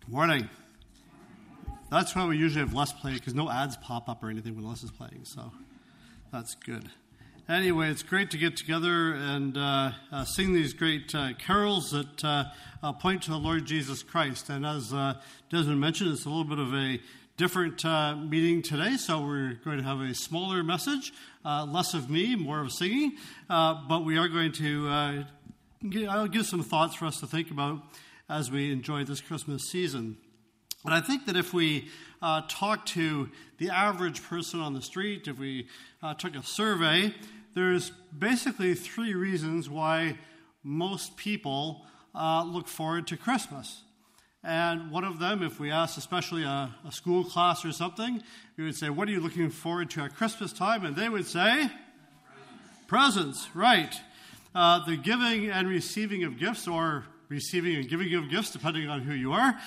Morning. That's why we usually have Les play, because no ads pop up or anything when Les is playing, so that's good. Anyway, it's great to get together and sing these great carols that point to the Lord Jesus Christ. And as Desmond mentioned, it's a little bit of a different meeting today, so we're going to have a smaller message, less of me, more of singing, but we are going to I'll give some thoughts for us to think about as we enjoy this Christmas season. And I think that if we talk to the average person on the street, if we took a survey, there's basically three reasons why most people look forward to Christmas. And one of them, if we ask especially a school class or something, we would say, what are you looking forward to at Christmas time? And they would say, presents, right. The giving and receiving of gifts, or receiving and giving of gifts, depending on who you are.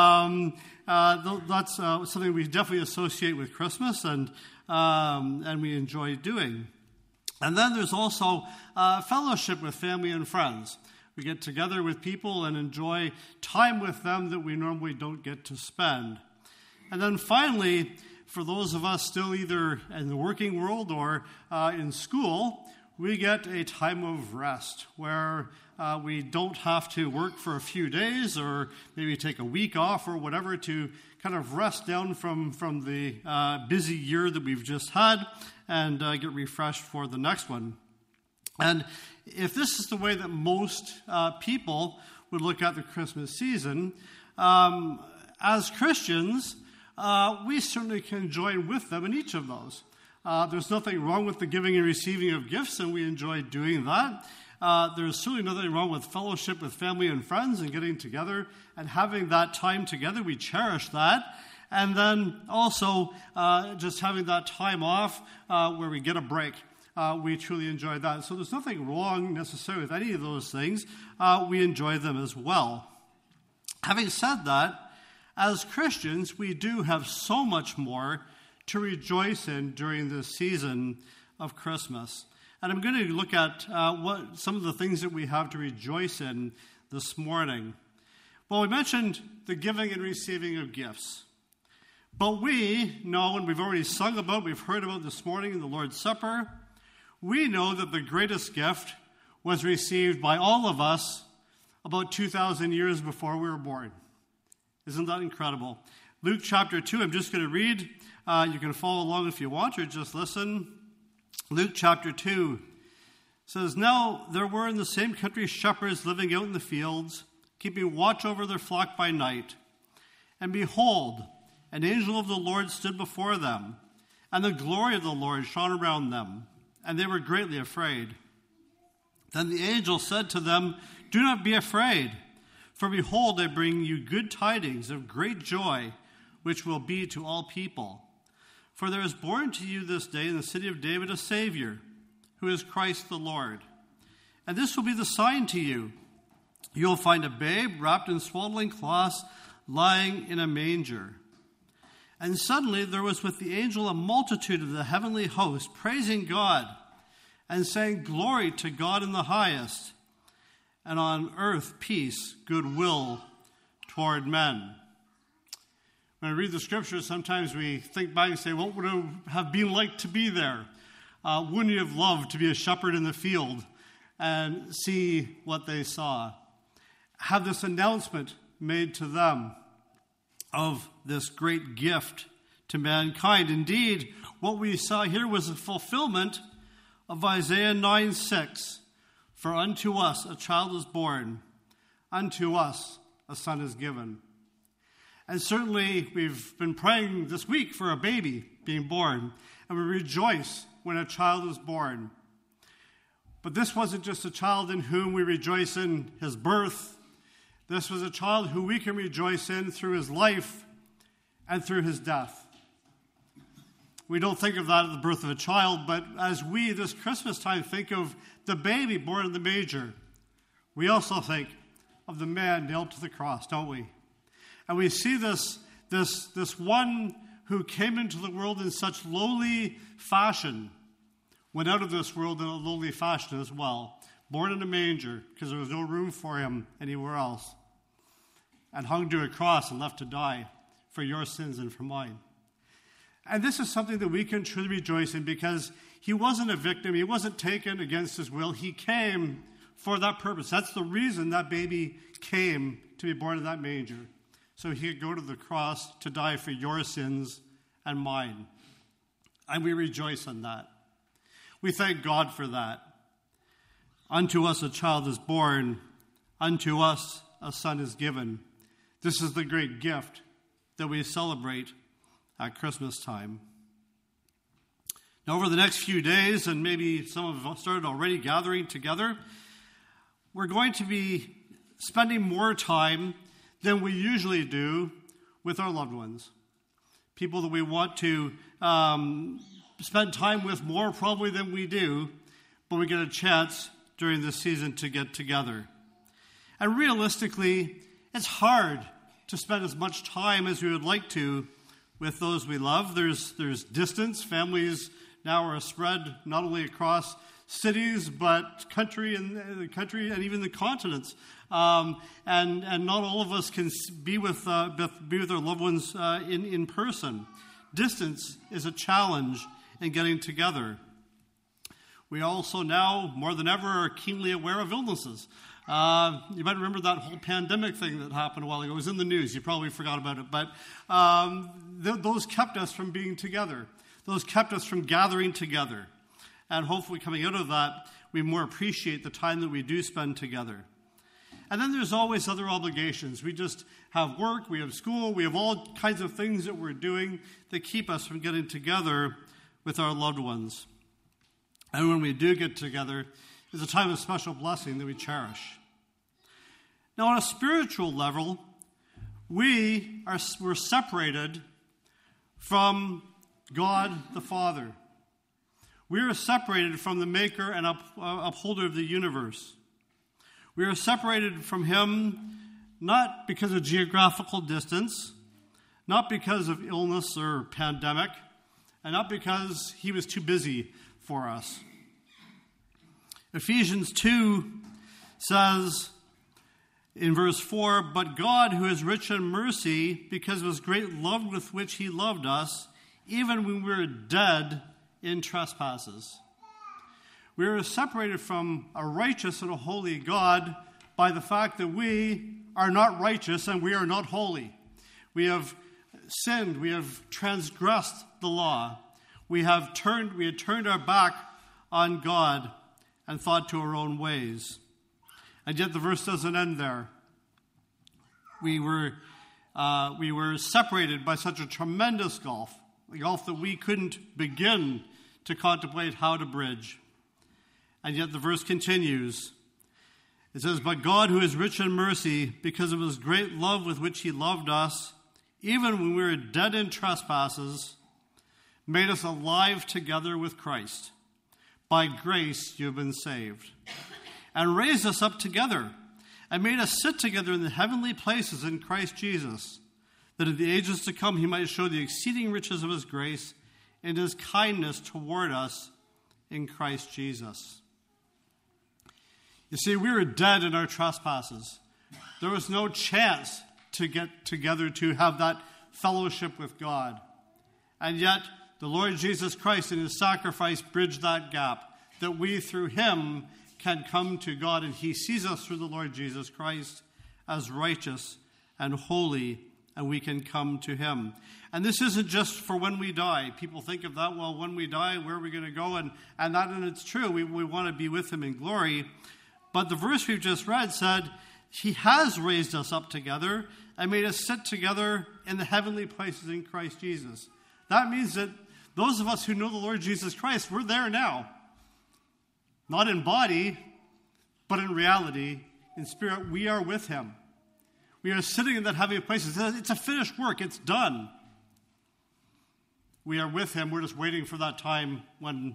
That's something we definitely associate with Christmas, and we enjoy doing. And then there's also fellowship with family and friends. We get together with people and enjoy time with them that we normally don't get to spend. And then finally, for those of us still either in the working world or in school, we get a time of rest where we don't have to work for a few days or maybe take a week off or whatever to kind of rest down from the busy year that we've just had and get refreshed for the next one. And if this is the way that most people would look at the Christmas season, as Christians, we certainly can join with them in each of those. There's nothing wrong with the giving and receiving of gifts, and we enjoy doing that. There's certainly nothing wrong with fellowship with family and friends and getting together and having that time together. We cherish that. And then also just having that time off where we get a break. We truly enjoy that. So there's nothing wrong necessarily with any of those things. We enjoy them as well. Having said that, as Christians, we do have so much more to rejoice in during this season of Christmas. And I'm going to look at what some of the things that we have to rejoice in this morning. Well, we mentioned the giving and receiving of gifts. But we know, and we've already sung about, we've heard about this morning in the Lord's Supper, we know that the greatest gift was received by all of us about 2,000 years before we were born. Isn't that incredible? Luke chapter 2, I'm just going to read. You can follow along if you want, or just listen. Luke chapter 2 says, Now there were in the same country shepherds living out in the fields, keeping watch over their flock by night. And behold, an angel of the Lord stood before them, and the glory of the Lord shone around them, and they were greatly afraid. Then the angel said to them, Do not be afraid, for behold, I bring you good tidings of great joy, which will be to all people. For there is born to you this day in the city of David a Savior, who is Christ the Lord. And this will be the sign to you. You will find a babe wrapped in swaddling cloths, lying in a manger. And suddenly there was with the angel a multitude of the heavenly host, praising God and saying, Glory to God in the highest, and on earth peace, goodwill toward men. When I read the scriptures, sometimes we think back and say, what would it have been like to be there? Wouldn't you have loved to be a shepherd in the field and see what they saw? Have this announcement made to them of this great gift to mankind. Indeed, what we saw here was a fulfillment of Isaiah 9:6. For unto us a child is born, unto us a son is given. And certainly we've been praying this week for a baby being born, and we rejoice when a child is born. But this wasn't just a child in whom we rejoice in his birth. This was a child who we can rejoice in through his life and through his death. We don't think of that at the birth of a child, but as we this Christmas time think of the baby born in the manger, we also think of the man nailed to the cross, don't we? And we see this one who came into the world in such lowly fashion, went out of this world in a lowly fashion as well, born in a manger because there was no room for him anywhere else. and hung to a cross and left to die for your sins and for mine. And this is something that we can truly rejoice in, because he wasn't a victim. He wasn't taken against his will. He came for that purpose. That's the reason that baby came to be born in that manger, so he could go to the cross to die for your sins and mine. And we rejoice in that. We thank God for that. Unto us a child is born, unto us a son is given. This is the great gift that we celebrate at Christmas time. Now, over the next few days, and maybe some have started already gathering together, we're going to be spending more time than we usually do with our loved ones. People that we want to spend time with more probably than we do, but we get a chance during this season to get together. And realistically, it's hard to spend as much time as we would like to with those we love. There's distance. Families now are spread not only across cities, but country and even the continents. And not all of us can be with our loved ones in person. Distance is a challenge in getting together. We also now, more than ever, are keenly aware of illnesses. You might remember that whole pandemic thing that happened a while ago. It was in the news. You probably forgot about it. But those kept us from being together. Those kept us from gathering together. And hopefully coming out of that, we more appreciate the time that we do spend together. And then there's always other obligations. We just have work, we have school, we have all kinds of things that we're doing that keep us from getting together with our loved ones. And when we do get together, it's a time of special blessing that we cherish. Now, on a spiritual level, we're separated from God the Father. We are separated from the maker and upholder of the universe. We are separated from him not because of geographical distance, not because of illness or pandemic, and not because he was too busy for us. Ephesians 2 says in verse 4, "But God, who is rich in mercy, because of his great love with which he loved us, even when we were dead in trespasses." We are separated from a righteous and a holy God by the fact that we are not righteous and we are not holy. We have sinned. We have transgressed the law. We had turned our back on God and thought to our own ways. And yet the verse doesn't end there. We were separated by such a tremendous gulf, a gulf that we couldn't begin to contemplate how to bridge. And yet the verse continues. It says, "But God, who is rich in mercy, because of his great love with which he loved us, even when we were dead in trespasses, made us alive together with Christ. By grace you have been saved. And raised us up together, and made us sit together in the heavenly places in Christ Jesus, that in the ages to come he might show the exceeding riches of his grace and his kindness toward us in Christ Jesus." You see, we were dead in our trespasses. There was no chance to get together to have that fellowship with God. And yet, the Lord Jesus Christ in his sacrifice bridged that gap, that we through him can come to God, and he sees us through the Lord Jesus Christ as righteous and holy, and we can come to him. And this isn't just for when we die. People think of that, well, when we die, where are we going to go? And it's true, we want to be with him in glory. But the verse we've just read said, he has raised us up together and made us sit together in the heavenly places in Christ Jesus. That means that those of us who know the Lord Jesus Christ, we're there now. Not in body, but in reality, in spirit, we are with him. We are sitting in that heavenly place. It's a finished work. It's done. We are with him. We're just waiting for that time when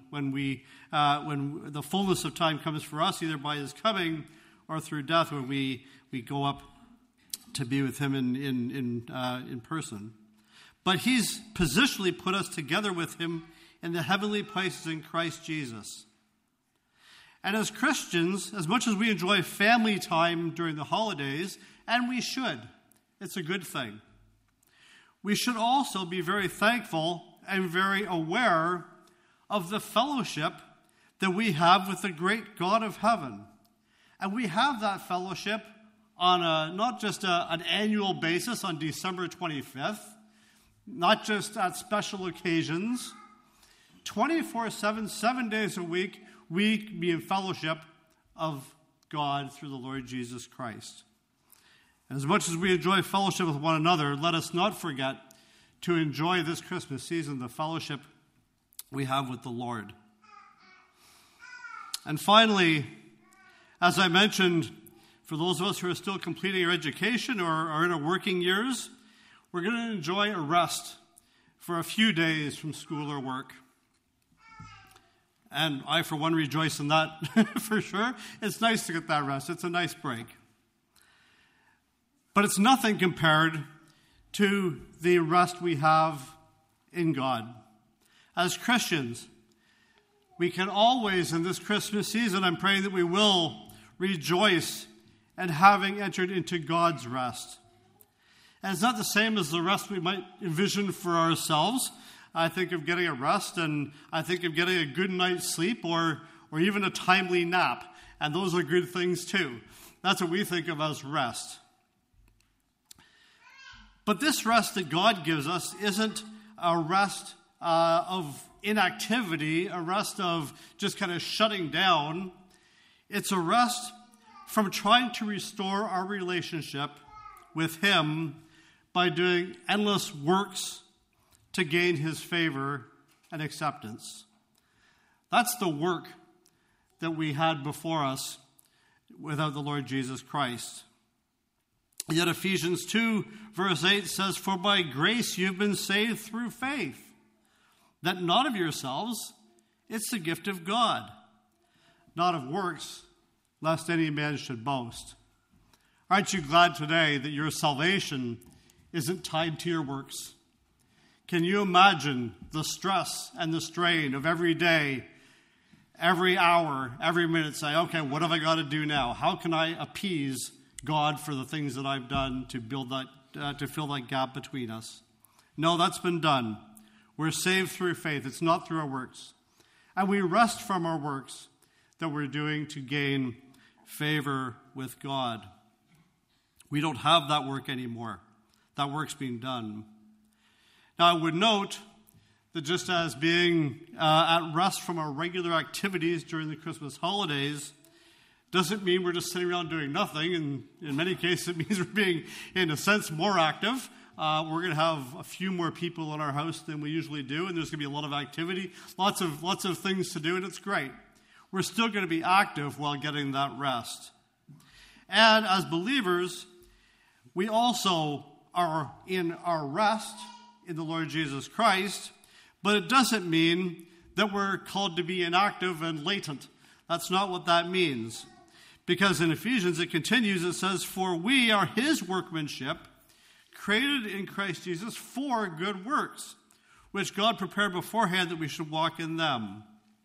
the fullness of time comes for us, either by his coming or through death, when we go up to be with him in person. But he's positionally put us together with him in the heavenly places in Christ Jesus. And as Christians, as much as we enjoy family time during the holidays, and we should, It's a good thing. We should also be very thankful and very aware of the fellowship that we have with the great God of heaven. And we have that fellowship on not just an annual basis on December 25th, not just at special occasions. 24/7, 7 days a week, we be in fellowship of God through the Lord Jesus Christ. As much as we enjoy fellowship with one another, let us not forget to enjoy this Christmas season the fellowship we have with the Lord. And finally, as I mentioned, for those of us who are still completing our education or are in our working years, we're going to enjoy a rest for a few days from school or work. And I, for one, rejoice in that for sure. It's nice to get that rest. It's a nice break. But it's nothing compared to the rest we have in God. As Christians, we can always, in this Christmas season, I'm praying that we will rejoice in having entered into God's rest. And it's not the same as the rest we might envision for ourselves. I think of getting a rest, and I think of getting a good night's sleep or even a timely nap. And those are good things too. That's what we think of as rest. But this rest that God gives us isn't a rest of inactivity, a rest of just kind of shutting down. It's a rest from trying to restore our relationship with Him by doing endless works to gain His favor and acceptance. That's the work that we had before us without the Lord Jesus Christ. Yet Ephesians 2, verse 8 says, "For by grace you've been saved through faith, that not of yourselves, it's the gift of God, not of works, lest any man should boast." Aren't you glad today that your salvation isn't tied to your works? Can you imagine the stress and the strain of every day, every hour, every minute saying, okay, what have I got to do now? How can I appease God for the things that I've done to build that, to fill that gap between us? No, that's been done. We're saved through faith. It's not through our works. And we rest from our works that we're doing to gain favor with God. We don't have that work anymore. That work's being done. Now, I would note that just as being at rest from our regular activities during the Christmas holidays doesn't mean we're just sitting around doing nothing. And in many cases, it means we're being, in a sense, more active. We're going to have a few more people in our house than we usually do, and there's going to be a lot of activity, lots of things to do, and it's great. We're still going to be active while getting that rest. And as believers, we also are in our rest in the Lord Jesus Christ, but it doesn't mean that we're called to be inactive and latent. That's not what that means. Because in Ephesians it continues, it says, "For we are His workmanship, created in Christ Jesus for good works, which God prepared beforehand that we should walk in them."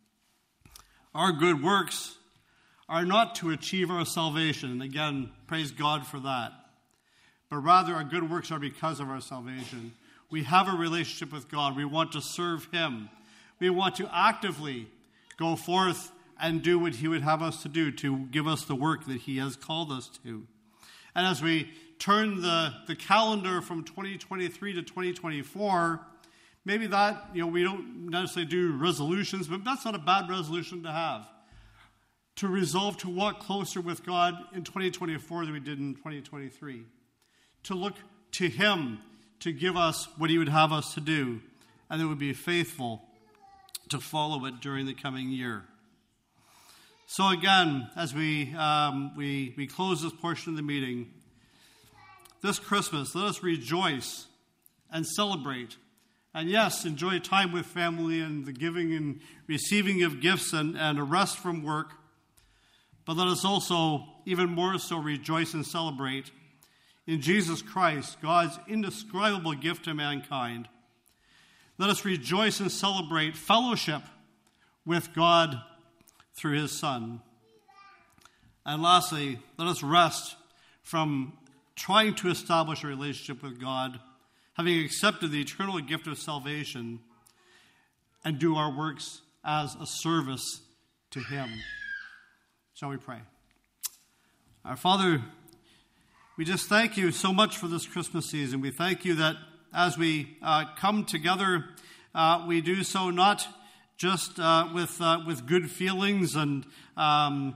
Our good works are not to achieve our salvation. Again, praise God for that. But rather, our good works are because of our salvation. We have a relationship with God. We want to serve Him. We want to actively go forth and do what He would have us to do, to give us the work that He has called us to. And as we turn the calendar from 2023 to 2024, maybe that, we don't necessarily do resolutions, but that's not a bad resolution to have. To resolve to walk closer with God in 2024 than we did in 2023. To look to Him to give us what He would have us to do, and that we would be faithful to follow it during the coming year. So again, as we close this portion of the meeting, this Christmas, let us rejoice and celebrate. And yes, enjoy time with family and the giving and receiving of gifts and a rest from work. But let us also, even more so, rejoice and celebrate in Jesus Christ, God's indescribable gift to mankind. Let us rejoice and celebrate fellowship with God through His Son. And lastly, let us rest from trying to establish a relationship with God, having accepted the eternal gift of salvation, and do our works as a service to him. Shall we pray? Our Father, we just thank you so much for this Christmas season. We thank you that as we come together, we do so not just with good feelings and kind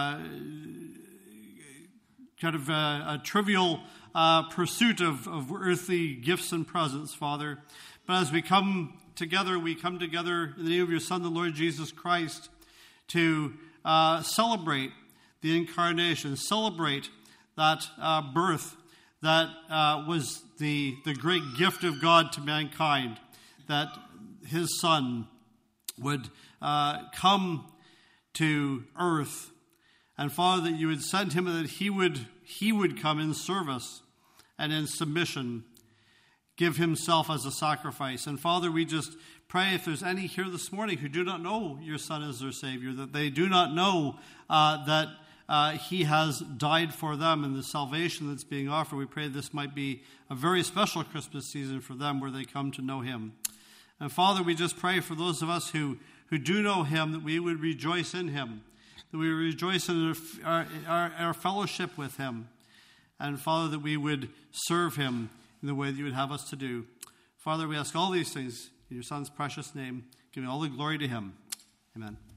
of a trivial pursuit of earthly gifts and presents, Father. But as we come together in the name of your Son, the Lord Jesus Christ, to celebrate the incarnation, celebrate that birth that was the great gift of God to mankind, that his Son would come to earth, and Father, that you would send him and that he would come in service and in submission, give himself as a sacrifice. And Father, we just pray if there's any here this morning who do not know your Son as their Savior, that they do not know that he has died for them and the salvation that's being offered. We pray this might be a very special Christmas season for them where they come to know him. And Father, we just pray for those of us who do know him, that we would rejoice in him, that we would rejoice in our fellowship with him. And Father, that we would serve him in the way that you would have us to do. Father, we ask all these things in your Son's precious name, giving all the glory to him. Amen.